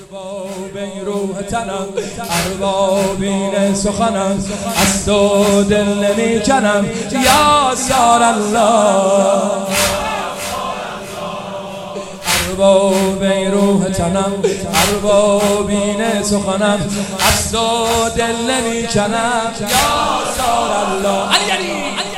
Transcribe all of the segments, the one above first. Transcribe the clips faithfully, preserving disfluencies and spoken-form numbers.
ارباب این روح تنم، ارباب این سخنم، از تو دل نمی کنم یا سار الله. ارباب این روح تنم، ارباب این سخنم، از تو دل نمی کنم یا سار الله. علی علی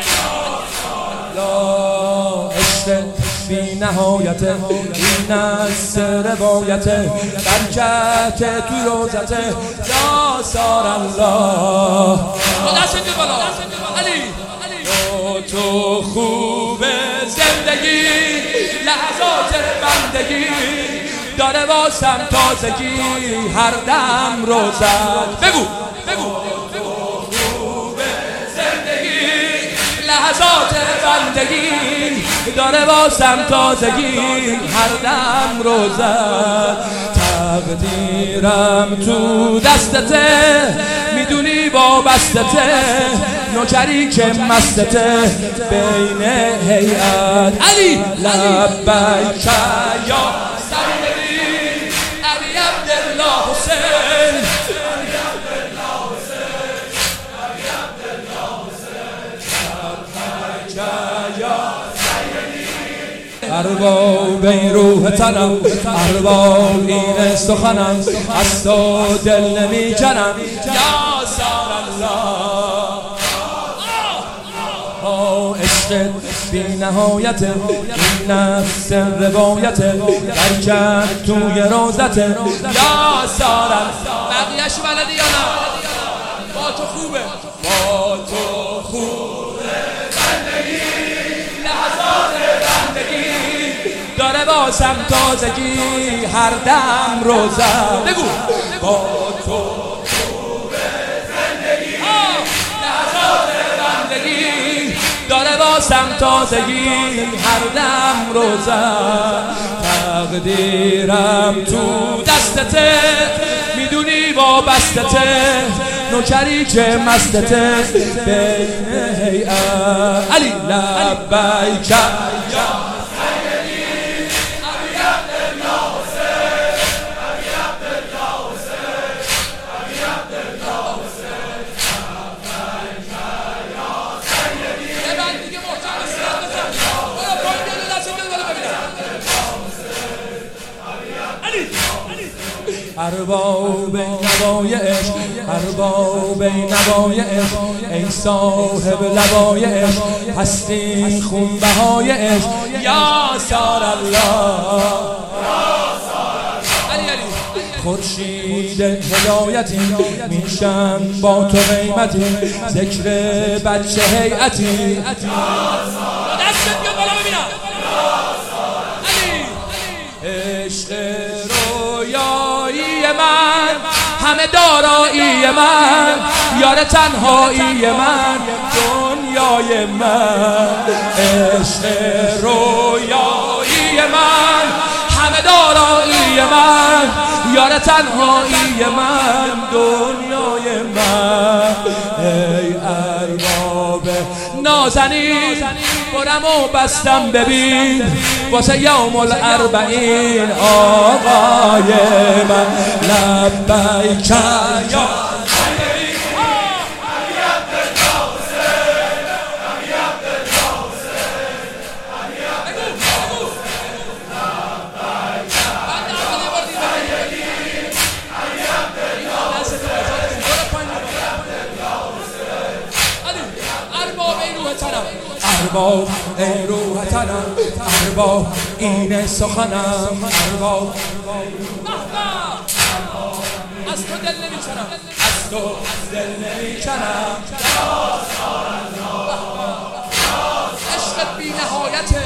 عشق بی نهایت، این از روایت برکت تو روزت یا سار الله. علی تو خوب زندگی، لحظات بندگی داره واسم تازگی، هر دم روزت بگو بگو خوب زندگی، لحظات بندگی داره واسم تازگی، هر دم روزت. تقدیرم تو دستته، میدونی با بستته، نوکری که مستته بین هیئت. علی لبیک یا سیدی علی عبدالله حسین، علی عبدالله حسین، علی عبدالله حسین، لبیک یا سیدی. ارباب این روح تنم، ارباب این سخنم، از تو دل نمی کنم یا سار الله. عشق بی نهایت، این نفس روایت برکت توی روزت یا سار الله. بقیهش بلدی یا نه؟ با تو خوبه، با تو خوبه بندگی، لحظات بندگی داره واسم تازگی، هر دم روزم بگو با تو خوبه زندگی، لحظات بندگی داره واسم تازگی، هر دم روزم. تقدیرم تو دستته، میدونی با بستته، نوکری که مستته بین هیئت. علی لبیک یا ارباب نوای عشق، ارباب نوای عشق، ای صاحب لوای عشق، هستی خونبهای عشق یا سار الله. خورشید هدایتی میشم با تو قیمتی، ذکر بچه هیئتی. دستت بیاد بالا ببینم. عشق رویایی من، همه دارایی من، یار تنهایی من، دنیای من. عشق رویایی من، همه دارایی من، یار تنهایی من، دنیای من. ای ارباب نازنین، برم و بستم ببین واسه یوم الاربعین آقای من. لبیک یا ارباب ای روح تنم، ارباب این سخنم، ارباب از تو دل نمی کنم، از تو دل نمی کنم یا سار الله. عشقت بی نهایته،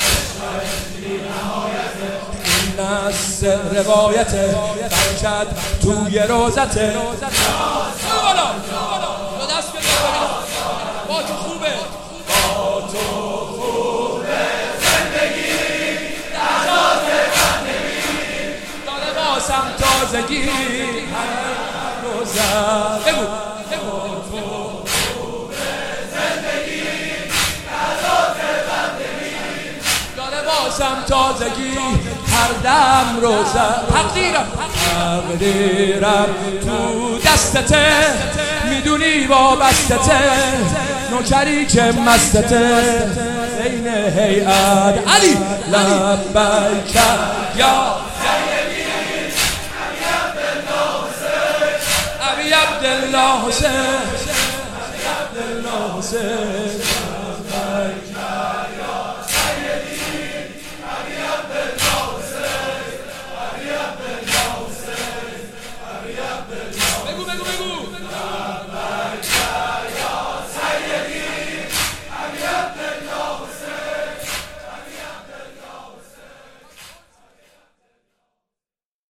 این از روایته برکت توی روزته. با تو خوبه، با تو خوبه زندگی، لحظات بندگی داره واسم تازگی، هر روزم بگو با تو خوبه زندگی، لحظات بندگی داره واسم تازگی، هر دم روزم. تقدیرم تقدیرم تو دستته، میدونی وابستته، نوکری که مستته بین هیئت علی لبیک یا ابی عبدالله حسین، ابی عبدالله حسین.